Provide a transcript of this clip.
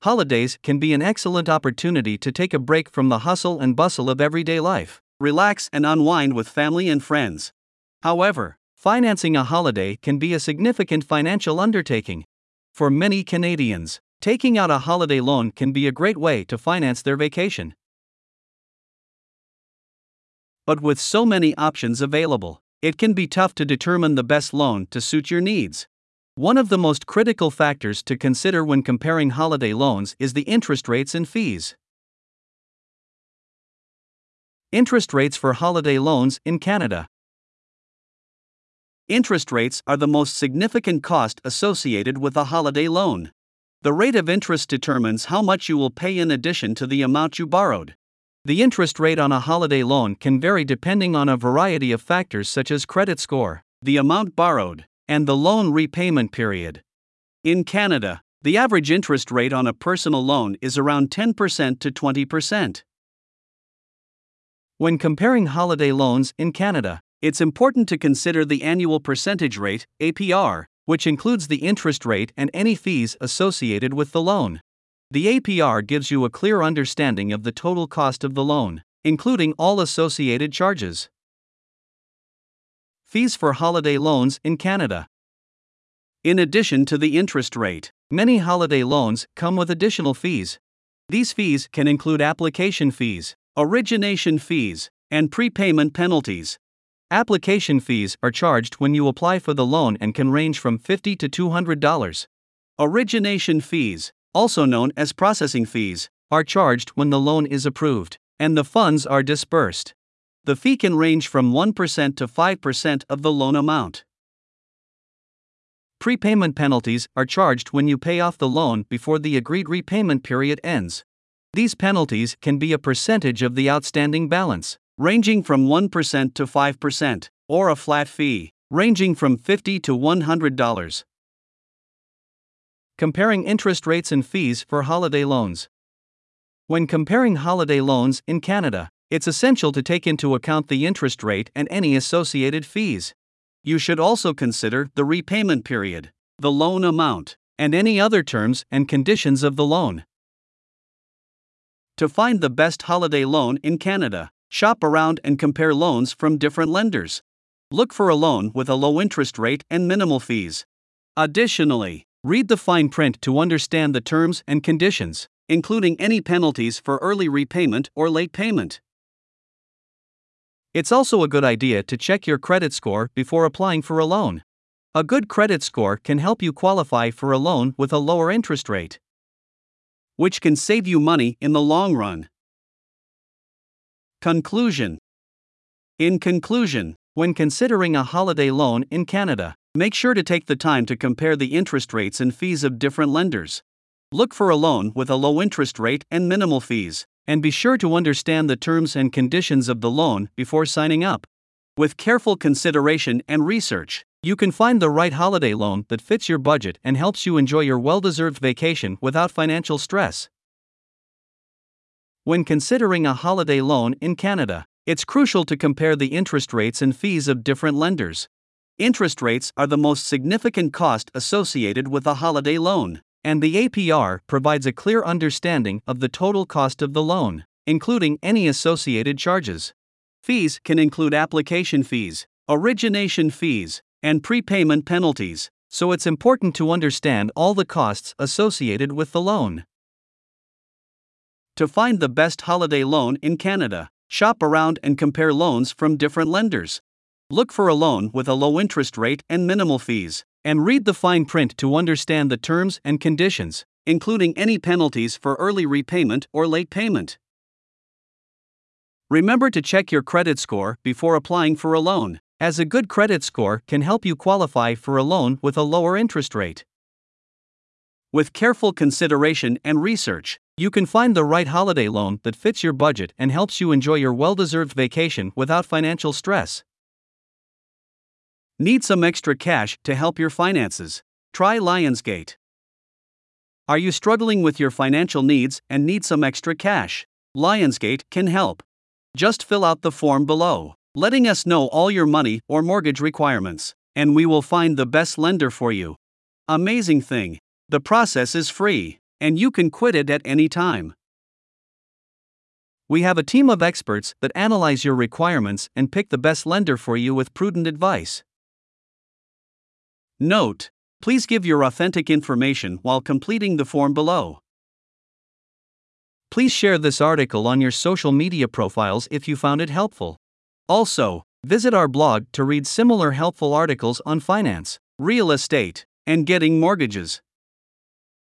Holidays can be an excellent opportunity to take a break from the hustle and bustle of everyday life, relax and unwind with family and friends. However, financing a holiday can be a significant financial undertaking. For many Canadians, taking out a holiday loan can be a great way to finance their vacation. But with so many options available, it can be tough to determine the best loan to suit your needs. One of the most critical factors to consider when comparing holiday loans is the interest rates and fees. Interest rates for holiday loans in Canada. Interest rates are the most significant cost associated with a holiday loan. The rate of interest determines how much you will pay in addition to the amount you borrowed. The interest rate on a holiday loan can vary depending on a variety of factors such as credit score, the amount borrowed, and the loan repayment period. In Canada, the average interest rate on a personal loan is around 10% to 20%. When comparing holiday loans in Canada, it's important to consider the annual percentage rate, APR, which includes the interest rate and any fees associated with the loan. The APR gives you a clear understanding of the total cost of the loan, including all associated charges. Fees for holiday loans in Canada. In addition to the interest rate, many holiday loans come with additional fees. These fees can include application fees, origination fees, and prepayment penalties. Application fees are charged when you apply for the loan and can range from $50 to $200. Origination fees, also known as processing fees, are charged when the loan is approved and the funds are disbursed. The fee can range from 1% to 5% of the loan amount. Prepayment penalties are charged when you pay off the loan before the agreed repayment period ends. These penalties can be a percentage of the outstanding balance, ranging from 1% to 5%, or a flat fee, ranging from $50 to $100. Comparing interest rates and fees for holiday loans. When comparing holiday loans in Canada, it's essential to take into account the interest rate and any associated fees. You should also consider the repayment period, the loan amount, and any other terms and conditions of the loan. To find the best holiday loan in Canada, shop around and compare loans from different lenders. Look for a loan with a low interest rate and minimal fees. Additionally, read the fine print to understand the terms and conditions, including any penalties for early repayment or late payment. It's also a good idea to check your credit score before applying for a loan. A good credit score can help you qualify for a loan with a lower interest rate, which can save you money in the long run. Conclusion. In conclusion, when considering a holiday loan in Canada, make sure to take the time to compare the interest rates and fees of different lenders. Look for a loan with a low interest rate and minimal fees, and be sure to understand the terms and conditions of the loan before signing up. With careful consideration and research, you can find the right holiday loan that fits your budget and helps you enjoy your well-deserved vacation without financial stress. When considering a holiday loan in Canada, it's crucial to compare the interest rates and fees of different lenders. Interest rates are the most significant cost associated with a holiday loan, and the APR provides a clear understanding of the total cost of the loan, including any associated charges. Fees can include application fees, origination fees, and prepayment penalties, so it's important to understand all the costs associated with the loan. To find the best holiday loan in Canada, shop around and compare loans from different lenders. Look for a loan with a low interest rate and minimal fees, and read the fine print to understand the terms and conditions, including any penalties for early repayment or late payment. Remember to check your credit score before applying for a loan, as a good credit score can help you qualify for a loan with a lower interest rate. With careful consideration and research, you can find the right holiday loan that fits your budget and helps you enjoy your well-deserved vacation without financial stress. Need some extra cash to help your finances? Try Lionsgate. Are you struggling with your financial needs and need some extra cash? Lionsgate can help. Just fill out the form below, letting us know all your money or mortgage requirements, and we will find the best lender for you. Amazing thing! The process is free. and you can quit it at any time. We have a team of experts that analyze your requirements and pick the best lender for you with prudent advice. Note: please give your authentic information while completing the form below. Please share this article on your social media profiles if you found it helpful. Also, visit our blog to read similar helpful articles on finance, real estate, and getting mortgages.